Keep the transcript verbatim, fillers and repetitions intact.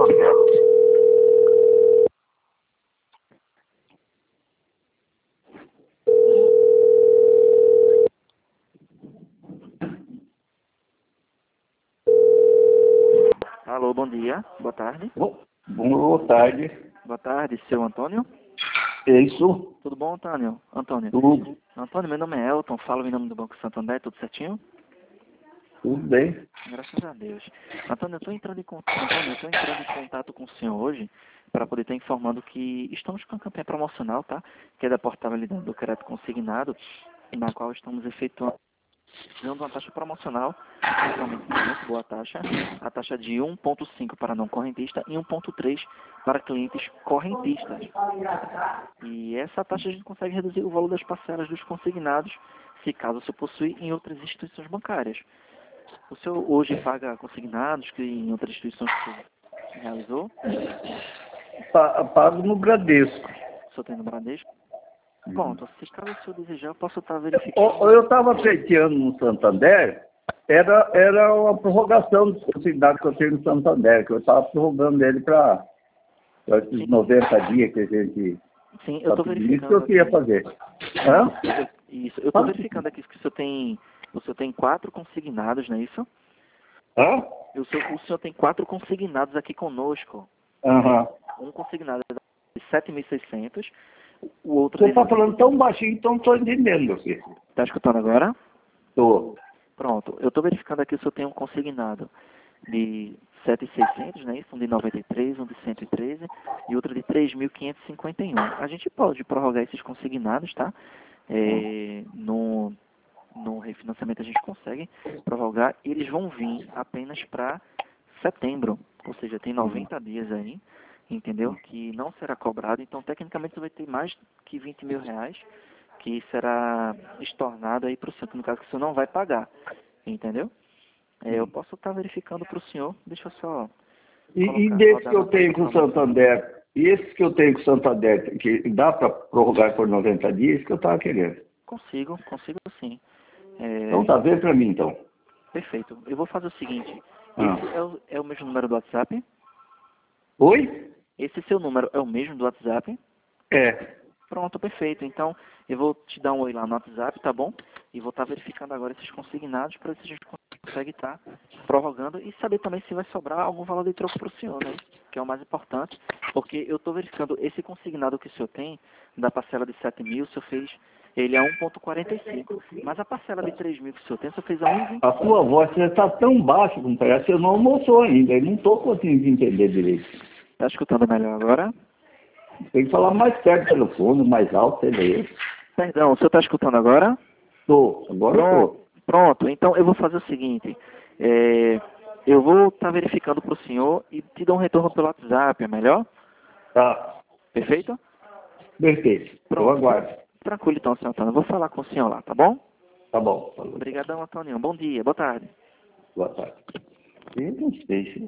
Alô, bom dia, boa tarde. Bo- Boa tarde. Boa tarde, seu Antônio. É isso? Tudo bom, Antônio? Antônio. Tudo, Antônio, meu nome é Elton, falo em nome do Banco Santander, tudo certinho? tudo bem. Graças a Deus. Antônio, eu estou entrando, em con- Antônio, eu estou entrando em contato com o senhor hoje para poder estar informando que estamos com a campanha promocional, tá? Que é da portabilidade do crédito consignado, na qual estamos efetuando dando uma taxa promocional, realmente muito boa taxa, a taxa de um vírgula cinco para não correntista e um vírgula três para clientes correntistas. E essa taxa a gente consegue reduzir o valor das parcelas dos consignados, se caso você possui em outras instituições bancárias. O senhor hoje paga consignados que em outras instituições que você realizou? Pa- Pago no Bradesco. O senhor tem no Bradesco? Pronto, se caso o senhor desejar, eu posso estar verificando. O- Eu estava pleiteando no Santander, era, era uma prorrogação dos consignados que eu tenho no Santander, que eu estava prorrogando ele para esses noventa dias que a gente Sim, eu está estou pedindo. Isso que verificando eu queria aqui. fazer. Hã? Isso, eu estou verificando aqui que o senhor tem, o senhor tem quatro consignados, não é isso? Hã? E o, senhor, o senhor tem quatro consignados aqui conosco. Aham. Um consignado é de sete mil e seiscentos, o outro Você de... está falando tão baixinho, então não estou entendendo, meu filho. Está escutando agora? Estou. Pronto, eu estou verificando aqui se eu tenho um consignado de sete mil e seiscentos, né? Isso, um de noventa e três, um de cento e treze e outro de três mil quinhentos e cinquenta e um. A gente pode prorrogar esses consignados, tá? É, no, no refinanciamento a gente consegue prorrogar e eles vão vir apenas para setembro, ou seja, tem noventa dias aí, entendeu? Que não será cobrado, então tecnicamente você vai ter mais que vinte mil reais que será estornado aí para o senhor, no caso que o senhor não vai pagar, entendeu? É, eu posso estar verificando para o senhor, deixa eu só E, e colocar, desses rodar que eu na tenho com o promoção. Santander, e esses que eu tenho com o Santander, que dá para prorrogar por noventa dias, que eu estava querendo. Consigo, consigo sim. É, Então tá, vê para mim então. perfeito. Eu vou fazer o seguinte, Ah. esse é o, é o mesmo número do WhatsApp? Oi? Esse seu número é o mesmo do WhatsApp? É. Pronto, perfeito. Então, eu vou te dar um oi lá no WhatsApp, tá bom? E vou estar verificando agora esses consignados para ver se a gente consegue estar prorrogando e saber também se vai sobrar algum valor de troco para o senhor, né? Que é o mais importante, porque eu estou verificando esse consignado que o senhor tem, da parcela de sete mil, o senhor fez ele a um vírgula quarenta e cinco. Mas a parcela de três mil que o senhor tem, o senhor fez a um vírgula vinte e A cinco. sua voz está tão baixa, companheiro, você não almoçou ainda. Eu não estou conseguindo entender direito. Está escutando melhor agora? Tem que falar mais perto do telefone, mais alto, sei lá. Perdão, o senhor está escutando agora? Estou, agora Pronto, estou. pronto. Então eu vou fazer o seguinte. É, eu vou estar verificando para o senhor e te dou um retorno pelo WhatsApp, é melhor? Tá. Perfeito? Perfeito. Eu Pronto. aguardo. Tranquilo então, senhor Antônio. Eu vou falar com o senhor lá, tá bom? Tá bom. Falou. Obrigadão, Antônio. Bom dia, boa tarde. Boa tarde. Eu não sei, filho.